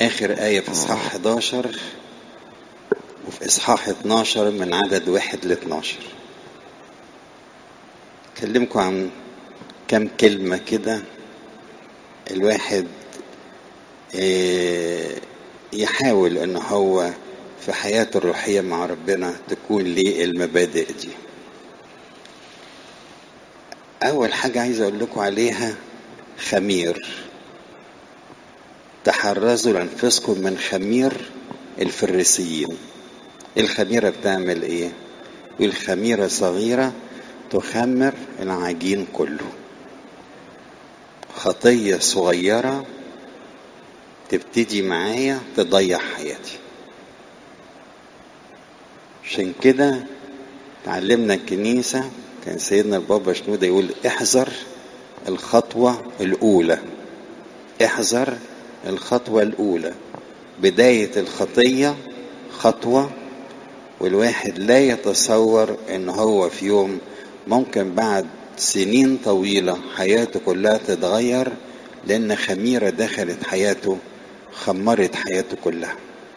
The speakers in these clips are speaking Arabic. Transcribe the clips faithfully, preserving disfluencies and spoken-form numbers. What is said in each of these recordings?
آخر آية في إصحاح حداشر وفي إصحاح اتناشر من عدد واحد ل اتناشر. أكلمكم عن كم كلمة كده الواحد يحاول إن هو في حياته الروحية مع ربنا تكون ليه المبادئ دي. أول حاجة عايز أقول لكم عليها خمير. تحرزوا لأنفسكم من خمير الفريسيين. الخميرة بتعمل إيه؟ والخميرة صغيرة تخمر العجين كله. خطية صغيرة تبتدي معايا تضيع حياتي. عشان كده تعلمنا الكنيسة، كان سيدنا البابا شنودة يقول احذر الخطوة الأولى. احذر الخطوة الأولى. بداية الخطية خطوة، والواحد لا يتصور ان هو في يوم ممكن بعد سنين طويلة حياته كلها تتغير، لان خميرة دخلت حياته خمرت حياته كلها.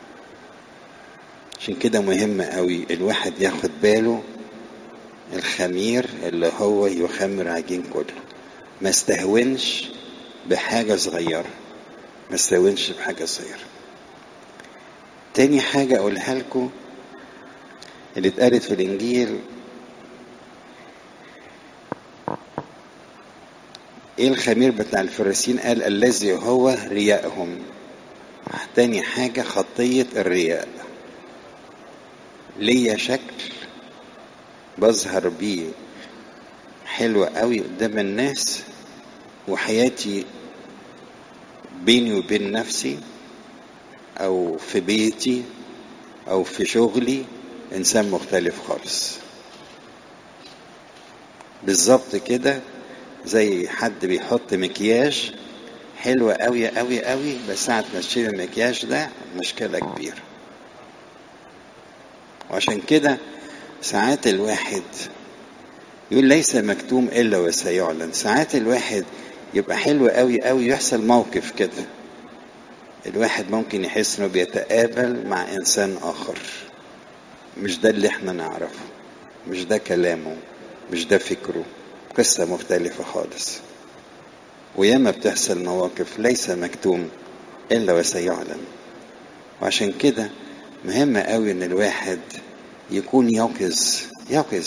عشان كده مهم قوي الواحد ياخد باله الخمير اللي هو يخمر عجين كله. ما استهونش بحاجة صغيرة، ما استهونش بحاجة صغيرة. تاني حاجة اقولها لكم اللي اتقالت في الانجيل، ايه الخمير بتاع الفريسيين؟ قال الذي هو رياءهم. تاني حاجة خطية الرياء. ليا شكل بظهر بيه حلوة قوي قدام الناس، وحياتي بيني وبين نفسي او في بيتي او في شغلي انسان مختلف خالص. بالظبط كده زي حد بيحط مكياج حلوة قوي قوي قوي، بس ساعة ما تشيل المكياج ده مشكلة كبيرة. وعشان كده ساعات الواحد يقول ليس مكتوم إلا وسيعلن. ساعات الواحد يبقى حلو قوي قوي يحصل موقف كده، الواحد ممكن يحس انه بيتقابل مع انسان اخر، مش ده اللي احنا نعرفه، مش ده كلامه، مش ده فكره، قصة مختلفة خالص. وياما بتحصل مواقف ليس مكتوم إلا وسيعلن. وعشان كده مهم قوي ان الواحد يكون يوقظ يوقظ.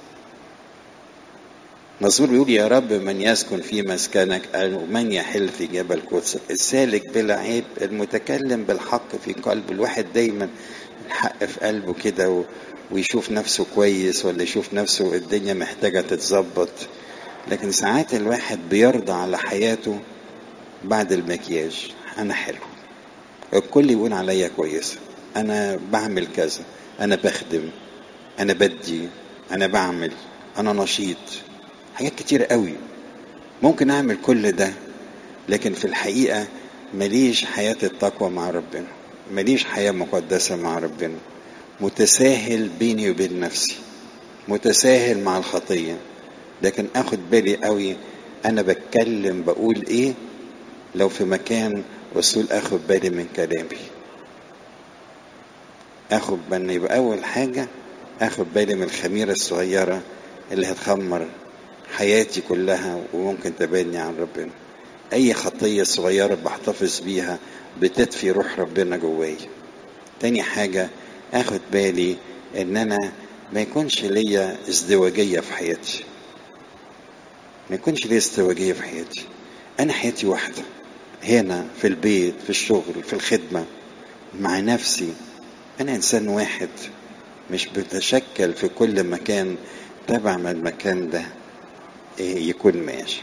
مزمور بيقول يا رب من يسكن في مسكنك ومن يحل في جبل قدسك. السالك بلا عيب، المتكلم بالحق في قلب. الواحد دايما الحق في قلبه كده ويشوف نفسه كويس، ولا يشوف نفسه الدنيا محتاجة تتظبط. لكن ساعات الواحد بيرضى على حياته بعد المكياج. انا حلو، الكل يقول عليا كويس، انا بعمل كذا، انا بخدم، انا بدي، انا بعمل، انا نشيط، حاجات كتير قوي ممكن اعمل كل ده. لكن في الحقيقة ماليش حياة التقوى مع ربنا، ماليش حياة مقدسة مع ربنا. متساهل بيني وبين نفسي، متساهل مع الخطية. لكن اخد بالي قوي انا بتكلم بقول ايه. لو في مكان رسول اخد بالي من كلامي، اخد بالي. يبقى اول حاجة اخد بالي من الخميرة الصغيرة اللي هتخمر حياتي كلها وممكن تبعدني عن ربنا. اي خطية صغيرة بحتفظ بيها بتدفي روح ربنا جواي. تاني حاجة اخد بالي ان انا ما يكونش ليا ازدواجية في حياتي، ما يكونش ليا ازدواجية في حياتي. انا حياتي واحدة، هنا في البيت، في الشغل، في الخدمة، مع نفسي. انا انسان واحد، مش بتشكل في كل مكان تبع ما المكان ده يكون ماشي.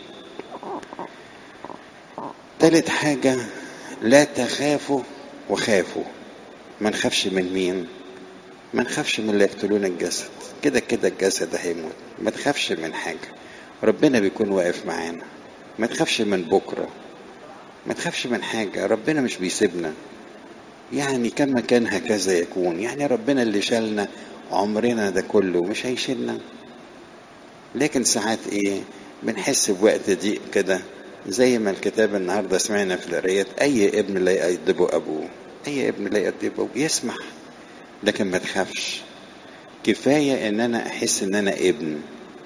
تالت حاجة لا تخافوا وخافوا. ما نخافش من مين؟ ما نخافش من اللي يقتلون الجسد، كده كده الجسد هيموت. ما تخافش من حاجة، ربنا بيكون واقف معانا. ما تخافش من بكرة، ما تخافش من حاجة، ربنا مش بيسيبنا. يعني كما كان هكذا يكون. يعني ربنا اللي شالنا عمرنا ده كله مش هيشيلنا. لكن ساعات ايه بنحس بوقت ضيق كده زي ما الكتاب النهارده سمعنا في القرايات، اي ابن لا يأدبه ابوه، اي ابن لا يأدبه أبوه يسمح، لكن ما تخافش. كفايه ان انا احس ان انا ابن،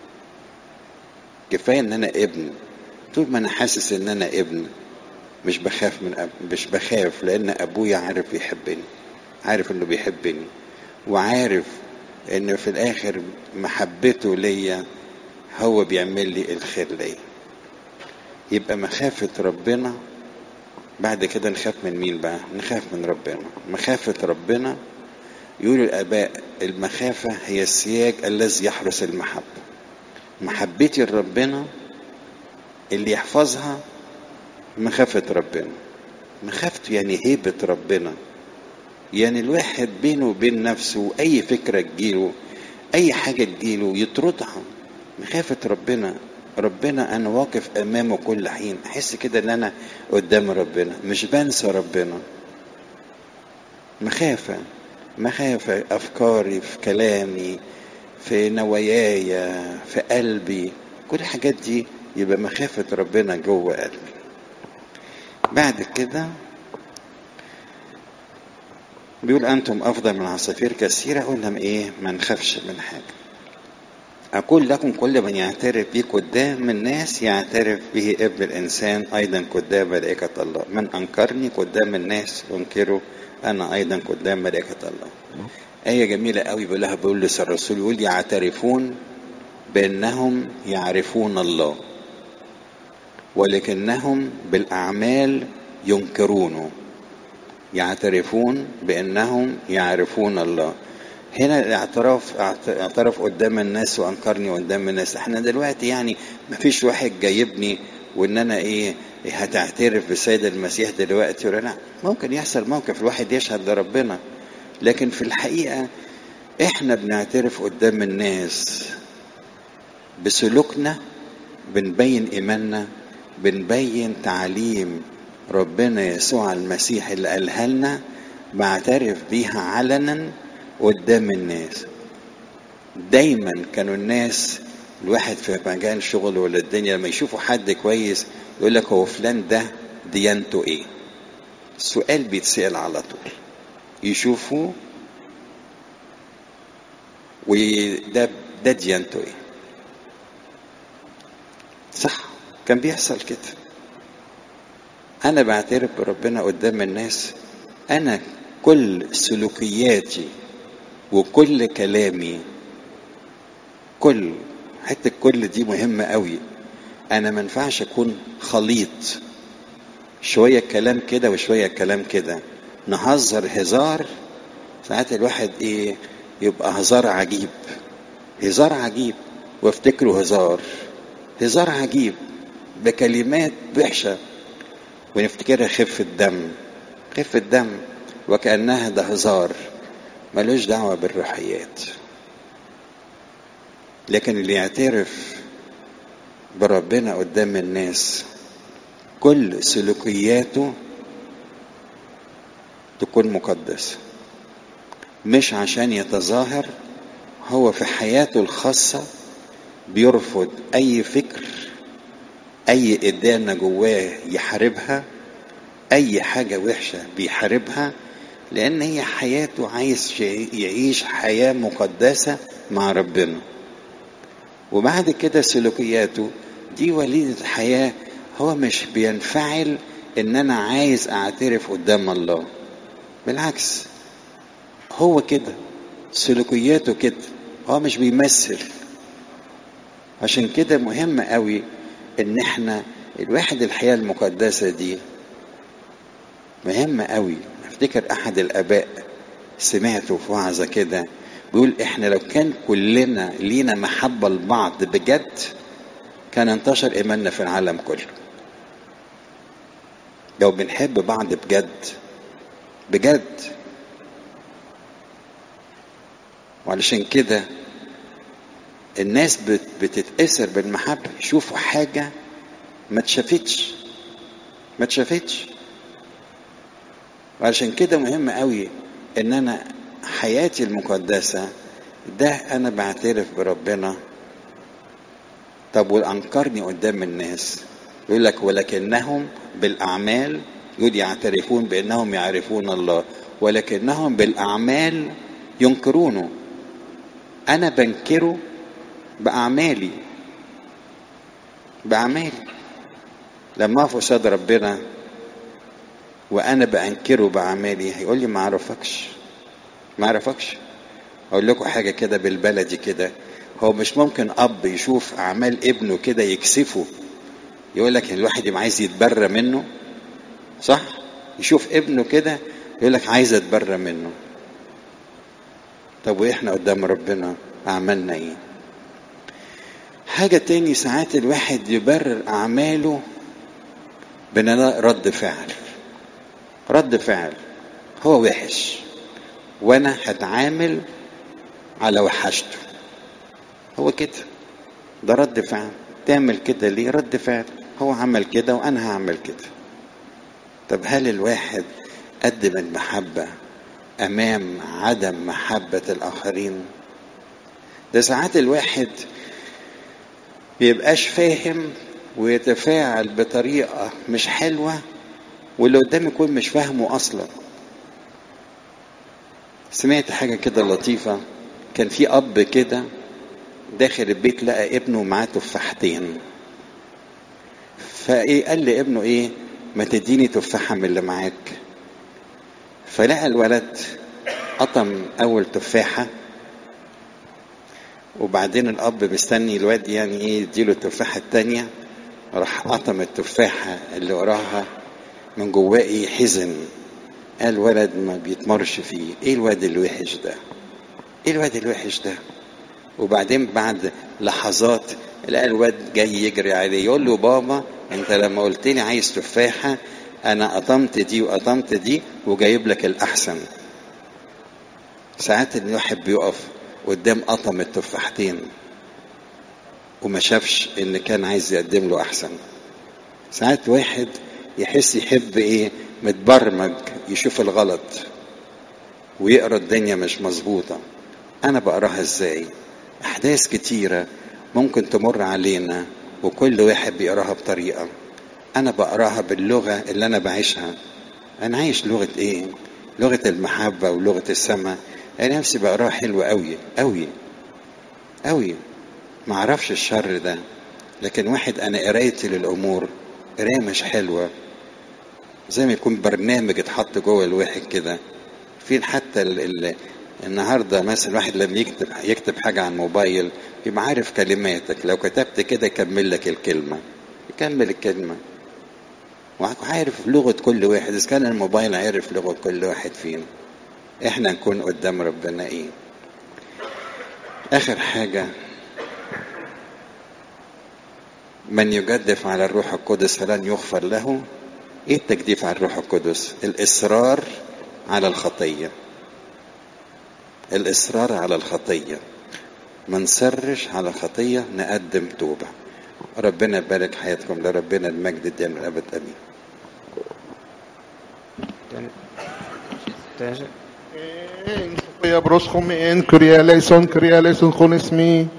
كفايه ان انا ابن. طول ما انا حاسس ان انا ابن مش بخاف من أب... مش بخاف، لان ابويا عارف يحبني، عارف انه بيحبني، وعارف ان في الاخر محبته ليا هو بيعمل لي الخير ليا. يبقى مخافة ربنا. بعد كده نخاف من مين بقى؟ نخاف من ربنا. مخافة ربنا يقول الآباء المخافة هي السياج الذي يحرس المحبة. محبتي لربنا اللي يحفظها مخافة ربنا. مخافته يعني هيبة ربنا، يعني الواحد بينه وبين نفسه أي فكرة تجيله، أي حاجة تجيله يطردها. مخافة ربنا. ربنا أنا واقف أمامه كل حين، أحس كده إن أنا قدام ربنا، مش بنسى ربنا. مخافة، مخافة أفكاري، في كلامي، في نواياي، في قلبي، كل الحاجات دي يبقى مخافة ربنا جوه قلبي. بعد كده بيقول أنتم أفضل من عصافير كثيرة. قلنا إيه؟ ما نخافش من حاجة. أقول لكم كل من يعترف بي قدام الناس يعترف به ابن الإنسان أيضا قدام ملائكة الله. من أنكرني قدام الناس أنكره أنا أيضا قدام ملائكة الله. آية جميلة قوي بيقولها بولس الرسول، يقول يعترفون بأنهم يعرفون الله ولكنهم بالأعمال ينكرونه. يعترفون بأنهم يعرفون الله. هنا الاعتراف اعترف قدام الناس وانكرني قدام الناس. احنا دلوقتي يعني مفيش واحد جايبني وان انا ايه هتعترف بالسيد المسيح دلوقتي ولا لا. ممكن يحصل موقف الواحد يشهد لربنا، لكن في الحقيقة احنا بنعترف قدام الناس بسلوكنا، بنبين ايماننا، بنبين تعليم ربنا يسوع المسيح اللي قالها لنا، بعترف بيها علنا قدام الناس. دايما كانوا الناس الواحد في مجال شغله ولا الدنيا لما يشوفوا حد كويس يقول لك هو فلان ده ديانته ايه؟ السؤال بيتسأل على طول. يشوفوا وده ده ديانته ايه؟ صح، كان بيحصل كده. انا بعترف بربنا قدام الناس، انا كل سلوكياتي وكل كلامي، كل حتى كل دي مهمة قوي. انا ما ينفعش اكون خليط، شوية كلام كده وشوية كلام كده. نهزر هزار ساعات الواحد ايه يبقى هزار عجيب، هزار عجيب وافتكره هزار، هزار عجيب بكلمات وحشة ونفتكرها خفة دم، خفة دم وكأنها ده هزار ملوش دعوة بالروحيات. لكن اللي يعترف بربنا قدام الناس كل سلوكياته تكون مقدسة، مش عشان يتظاهر. هو في حياته الخاصة بيرفض أي فكر، أي إدانة جواه يحاربها، أي حاجة وحشة بيحاربها، لأن هي حياته عايز يعيش حياة مقدسة مع ربنا. وبعد كده سلوكياته دي وليدة حياة. هو مش بينفعل إن أنا عايز أعترف قدام الله، بالعكس هو كده سلوكياته كده، هو مش بيمثل. عشان كده مهم قوي ان احنا الواحد الحياة المقدسة دي مهمة قوي. افتكر احد الاباء سمعته في وعظة كده بيقول احنا لو كان كلنا لينا محبة لبعض بجد كان انتشر ايماننا في العالم كله. لو بنحب بعض بجد بجد. وعلشان كده الناس بتتأثر بالمحبة، يشوفوا حاجة ما تشافتش ما تشافتش وعلشان كده مهم قوي ان انا حياتي المقدسة ده انا بعترف بربنا. طب والانكرني قدام الناس يقول لك ولكنهم بالأعمال، يقول يعترفون بأنهم يعرفون الله ولكنهم بالأعمال ينكرونه. أنا بنكره بأعمالي، بأعمالي لما أقف قصاد ربنا وأنا بأنكره بأعمالي هيقول لي ما أعرفكش، ما أعرفكش. أقول لكم حاجة كده بالبلدي كده، هو مش ممكن أب يشوف أعمال ابنه كده يكسفه، يقول لك الواحد يبقى عايز يتبرى منه، صح؟ يشوف ابنه كده يقول لك عايز اتبرى منه. طب وإحنا قدام ربنا أعمالنا إيه؟ حاجة تاني، ساعات الواحد يبرر أعماله بناء رد فعل، رد فعل هو وحش وأنا هتعامل على وحشته، هو كده، ده رد فعل. تعمل كده ليه؟ رد فعل، هو عمل كده وأنا هعمل كده. طب هل الواحد قدم المحبة أمام عدم محبة الآخرين؟ ده ساعات الواحد بيبقاش فاهم ويتفاعل بطريقة مش حلوة واللي قدام يكون مش فاهمه أصلا. سمعت حاجة كده لطيفة، كان في أب كده داخل البيت لقى ابنه معاه تفاحتين، فإيه قال لابنه إيه ما تديني تفاحة من اللي معاك. فلقى الولد قطم أول تفاحة وبعدين الأب مستني الواد يعني إيه يديله التفاحة التانية، راح قطم التفاحة اللي وراها من جواه إيه حزن. قال ولد ما بيتمرش فيه، إيه الواد الوحش ده، إيه الواد الوحش ده. وبعدين بعد لحظات لقى الواد جاي يجري عليه يقول له بابا انت لما قلت لي عايز تفاحة انا قطمت دي وقطمت دي وجايب لك الاحسن. ساعات الواحد بيقف قدام قطم التفاحتين وما شافش ان كان عايز يقدم له احسن. ساعات واحد يحس يحب ايه متبرمج يشوف الغلط ويقرأ الدنيا مش مظبوطة. انا بقراها ازاي؟ احداث كتيرة ممكن تمر علينا وكل واحد بيقراها بطريقة. انا بقراها باللغة اللي انا بعيشها. انا عايش لغة ايه؟ لغة المحبة ولغة السماء. انا نفسي بقراها حلوة قوي قوي قوي، ما اعرفش الشر ده. لكن واحد انا قرايتي للامور قرايه مش حلوة، زي ما يكون برنامج اتحط جوه الواحد كده. فين حتى ال ال النهارده مثلا واحد لما يكتب يكتب حاجه على الموبايل يبقى عارف كلماتك، لو كتبت كده يكمل لك الكلمه، يكمل الكلمه وعارف لغه كل واحد. اذا كان الموبايل عارف لغه كل واحد فينا، احنا نكون قدام ربنا ايه؟ اخر حاجه، من يجدف على الروح القدس فلن يغفر له. ايه التجديف على الروح القدس؟ الاصرار على الخطيه، الإصرار على الخطية. ما نصرش على خطية، نقدم توبة. ربنا يبارك حياتكم، لربنا المجد الدائم الأبد آمين. En Sofia Broschomen, Kyrie eleison, Kyrie eleison con esmi.